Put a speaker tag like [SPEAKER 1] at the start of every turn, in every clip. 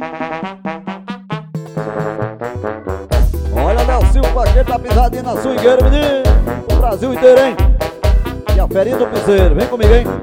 [SPEAKER 1] Olha, Léo Silva, aquele tá pisadinho na swingueira, menino. O Brasil inteiro, hein? E a ferinha do piseiro, vem comigo, hein?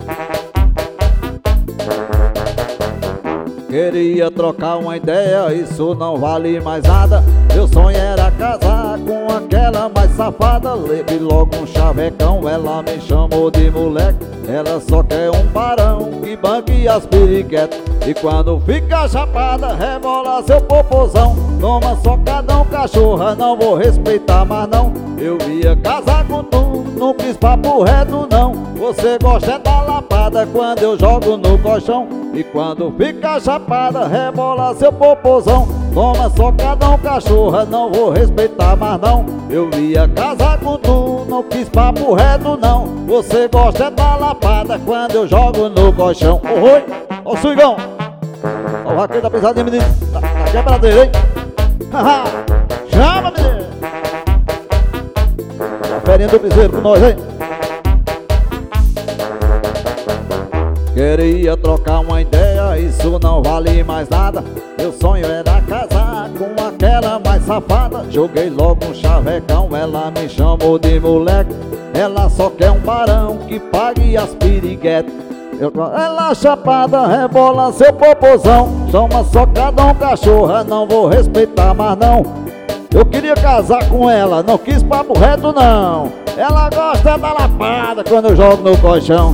[SPEAKER 1] Queria trocar uma ideia, isso não vale mais nada. Meu sonho era casar com aquela mais safada. Levei logo um chavecão, ela me chamou de moleque. Ela só quer um barão que banque as periquetas. E quando fica chapada, rebola seu popozão. Toma socadão, cachorra, não vou respeitar mais não. Eu ia casar com tu, não quis papo reto não. Você gosta é da lapada quando eu jogo no colchão. E quando fica chapada, rebola seu popozão. Toma socadão, cachorra, não vou respeitar mais não. Eu ia casar com tu, não quis papo reto não. Você gosta é da lapada quando eu jogo no colchão. Oi, ó o swingão, ó o vaqueiro da pisadinha, menino. Tá quebradeira, hein? Chama, menino. A ferinha do piseiro com nós, hein? Queria trocar uma ideia, isso não vale mais nada. Meu sonho era casar com aquela mais safada. Joguei logo um chavecão, ela me chamou de moleque. Ela só quer um barão que pague as piriguetas. Ela chapada, rebola seu popozão. Chama socadão, cachorra, não vou respeitar mais não. Eu queria casar com ela, não quis papo reto não. Ela gosta da lapada quando eu jogo no colchão.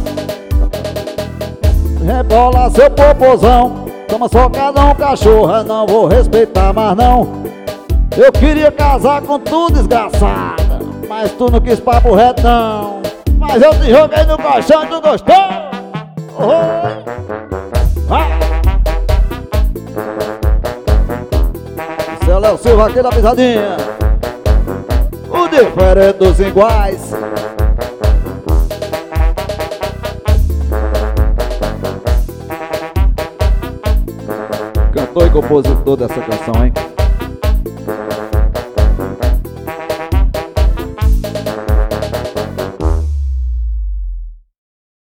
[SPEAKER 1] Rebola seu popozão. Toma socadão, cachorra, não vou respeitar mais não. Eu queria casar com tu, desgraçada, mas tu não quis papo reto não. Mas eu te joguei no colchão e tu gostou. Esse é o Léo Silva aqui da pisadinha. O diferente dos iguais. Cantor e compositor dessa canção, hein?